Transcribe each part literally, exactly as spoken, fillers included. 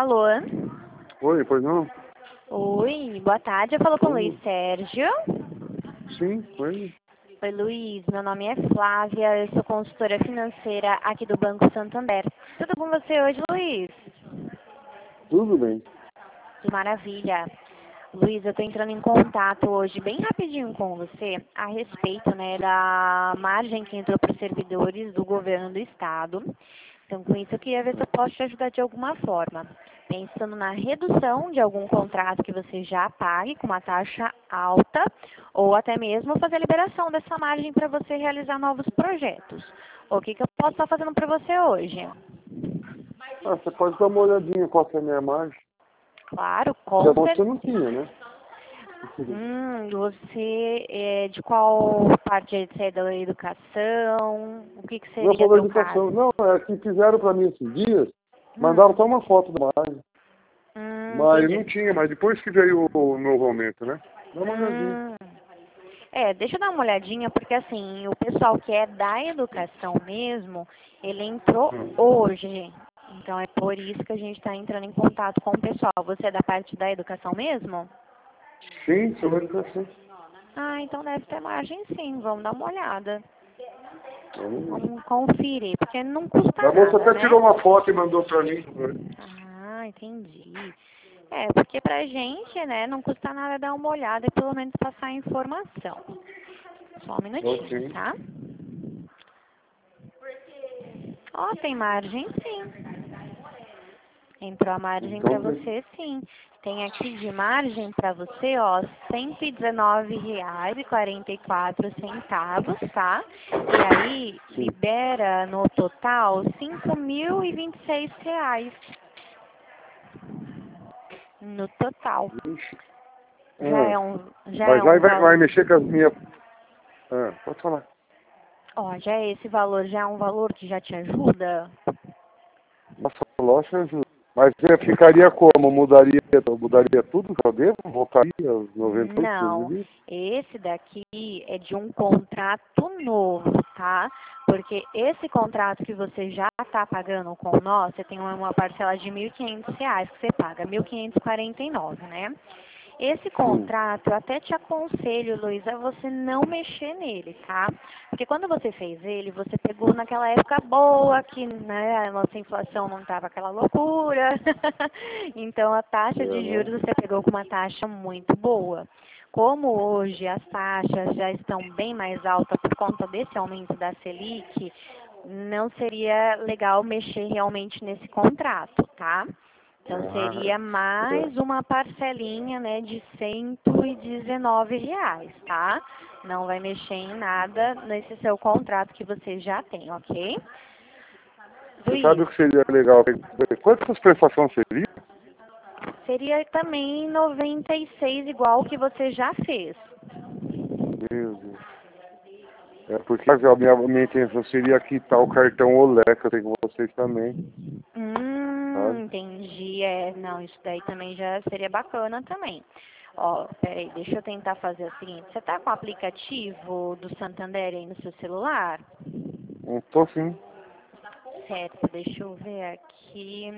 Alô? Oi, pois não? Oi, boa tarde. Eu falo com o Luiz Sérgio. Sim, oi. Oi, Luiz. Meu nome é Flávia. Eu sou consultora financeira aqui do Banco Santander. Tudo com você hoje, Luiz? Tudo bem. Que maravilha. Luiz, eu estou entrando em contato hoje bem rapidinho com você a respeito, né, da margem que entrou para os servidores do governo do estado. Então, com isso, eu queria ver se eu posso te ajudar de alguma forma. Pensando na redução de algum contrato que você já pague com uma taxa alta, ou até mesmo fazer a liberação dessa margem para você realizar novos projetos. O que, que eu posso estar fazendo para você hoje? Ah, você pode dar uma olhadinha qual que é a minha margem. Claro, Porque com você certeza. não tinha, né? Hum, você é de qual parte? Você é da educação? O que, que Não seria sou da teu educação. caso? Não, é que fizeram para mim esses dias, mandaram Hum, só uma foto da margem. hum, Mas não entendi. tinha, mas depois que veio o novo aumento, né? Dá uma olhadinha. Hum. É, deixa eu dar uma olhadinha, porque assim, o pessoal que é da educação mesmo, ele entrou Hum. hoje. Então é por isso que a gente está entrando em contato com o pessoal. Você é da parte da educação mesmo? Sim, sou da educação. Ah, então deve ter margem sim, vamos dar uma olhada. Vamos ver. Vamos conferir, porque não custa A moça nada, até né? tirou uma foto e mandou para mim. Ah, entendi. É, porque pra gente, né, não custa nada dar uma olhada e pelo menos passar a informação. Só um minutinho, Ok. tá? Ó, tem margem sim. Entrou a margem pra Então, tem. você sim. Tem aqui de margem pra você, ó, cento e dezenove reais e quarenta e quatro centavos, tá? E aí, Sim. libera no total cinco mil e vinte e seis reais. No total. Ixi. Já Ah, é um, já é mas aí um vai, vai valor. mexer com as minhas... Ah, pode falar. Ó, já é esse valor, já é um valor que já te ajuda? Nossa, lógico ajuda. Mas eu ficaria como? Mudaria, mudaria tudo que eu devo? Voltaria aos noventa e oito, Não, dois mil? esse daqui é de um contrato novo, tá? Porque esse contrato que você já está pagando com nós, você tem uma uma parcela de mil e quinhentos reais que você paga, mil quinhentos e quarenta e nove, né? Esse Sim. contrato, eu até te aconselho, Luiz, a você não mexer nele, tá? Porque quando você fez ele, você pegou naquela época boa, que né, a nossa inflação não estava aquela loucura. Então, a taxa É, de né? juros você pegou com uma taxa muito boa. Como hoje as taxas já estão bem mais altas por conta desse aumento da Selic, não seria legal mexer realmente nesse contrato, tá? Então Ah, seria mais uma parcelinha, né, de cento e dezenove reais, tá? Não vai mexer em nada nesse seu contrato que você já tem, ok? você sabe Luiz, o que seria legal? Quantas prestações seria? seria também noventa e seis igual que você já fez. Meu Deus. É porque a minha, minha intenção seria quitar o cartão Olé, que eu tenho com vocês também, Hum, sabe? entendi. É, não, isso daí também já seria bacana também. Ó, peraí, deixa eu tentar fazer o seguinte. Você tá com o aplicativo do Santander aí no seu celular? Não tô sim. Certo, deixa eu ver aqui.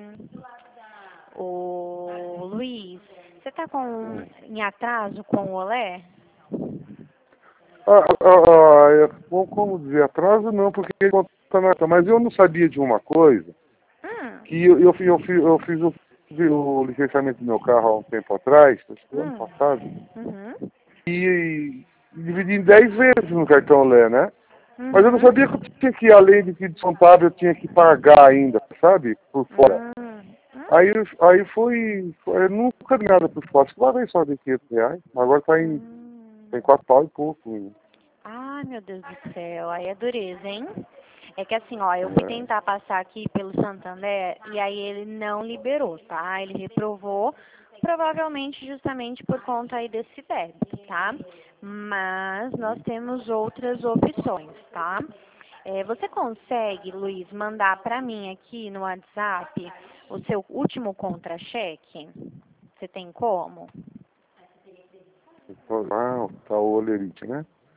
O Luiz, você tá com em atraso com o Olé? Ah, ah, ah, é, bom, como dizer, atraso não, porque ele conta na... Mas eu não sabia de uma coisa, Hum, que eu, eu, fiz- eu, fiz, eu fiz o, o licenciamento do meu carro há um tempo atrás, acho que ano hum, passado, uhum, e, e dividi em dez vezes no cartão Lé, né? Mas eu não uhum, sabia que eu tinha que, além de que descontável, eu tinha que pagar ainda, sabe? Por fora. hum, Aí, aí foi, foi eu nunca dei nada por fora. Uma vez só de quinhentos reais, agora tá em, hum. tá em quatro pau e pouco. Ai, meu Deus do céu, aí é dureza, hein? É que assim, ó, eu fui É, tentar passar aqui pelo Santander e aí ele não liberou, tá? Ele reprovou, provavelmente justamente por conta aí desse débito, tá? Mas nós temos outras opções, tá? É, você consegue, Luiz, mandar para mim aqui no WhatsApp o seu último contra-cheque? Você tem como? ah, tá o olerite, né?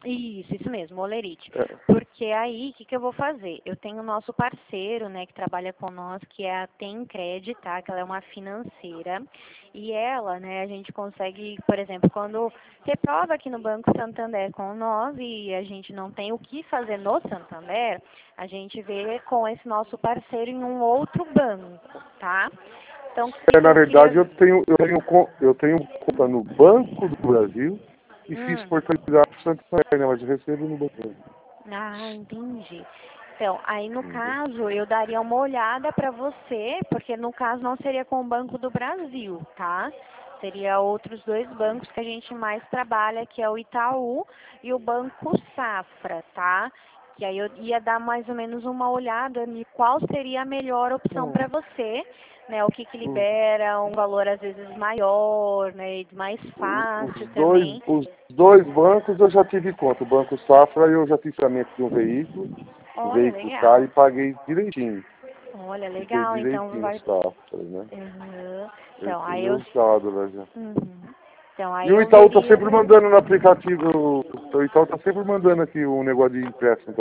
Isso, isso mesmo, olerite. É. Porque aí, o que, que eu vou fazer? Eu tenho o nosso parceiro, né, que trabalha com nós, que é a Tencred, tá? Que ela é uma financeira. E ela, né, a gente consegue, por exemplo, quando reprova aqui no Banco Santander com nós e a gente não tem o que fazer no Santander, a gente vê com esse nosso parceiro em um outro banco, tá? Então, o que É, que na eu verdade, queria... eu tenho, eu tenho, con- eu tenho conta no Banco do Brasil e fiz Hum. portabilidade para Santander, né? Mas eu recebo no banco. Ah, entendi. Então, aí no Entendeu? caso, eu daria uma olhada para você, porque no caso não seria com o Banco do Brasil, tá? Seria outros dois bancos que a gente mais trabalha, que é o Itaú e o Banco Safra, tá? Que aí eu ia dar mais ou menos uma olhada de qual seria a melhor opção para você, né? O que que Os, libera um valor às vezes maior, né? E mais os, fácil os dois, também. os dois bancos eu já tive conta. O Banco Safra eu já fiz pagamento de um veículo, um Olha, veículo caro legal. e paguei direitinho. Olha, Fiquei legal. Então direitinho o vai. Safra, né? Uhum. Eu Então, aí tenho eu. usado lá já. Uhum. Então, aí E o eu Itaú tá veria. sempre mandando no aplicativo, o Itaú tá sempre mandando aqui um negócio de empréstimo.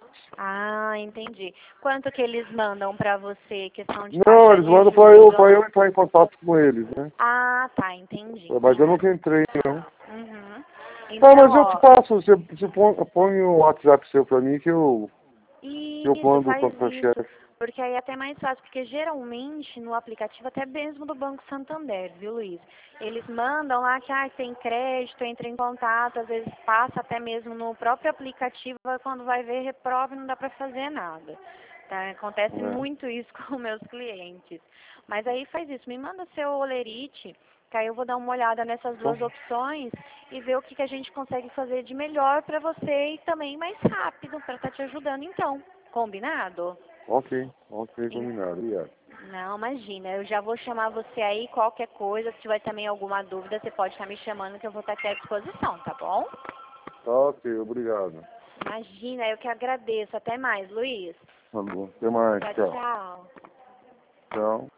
Ah, entendi. Quanto que eles mandam pra você, questão de Não, taxa eles de mandam pra juros? eu, Ou pra eu não? entrar em contato com eles, né? Ah, tá, entendi, Mas eu entendi. nunca entrei, não. Uhum. Tá, Então, mas eu te ó, passo, você, você põe, põe o WhatsApp seu pra mim que eu, que eu isso, mando o faz isso. contra-cheque. Porque aí é até mais fácil, porque geralmente no aplicativo, até mesmo do Banco Santander, viu, Luiz? Eles mandam lá que ah, tem crédito, entra em contato, às vezes passa até mesmo no próprio aplicativo, quando vai ver, reprova e não dá para fazer nada. Tá? Acontece Né? muito isso com meus clientes. Mas aí faz isso, me manda seu olerite, que aí eu vou dar uma olhada nessas Então, duas opções e ver o que, que a gente consegue fazer de melhor para você e também mais rápido, para estar te ajudando então. Combinado? ok, ok, Em- combinado. Obrigado. Não, imagina, eu já vou chamar você aí, qualquer coisa, se tiver também alguma dúvida, você pode estar me chamando que eu vou estar aqui à disposição, tá bom? Ok, obrigado. Imagina, eu que agradeço. Até mais, Luiz. Tá bom. Até mais, Tchau, tchau. tchau. Tchau.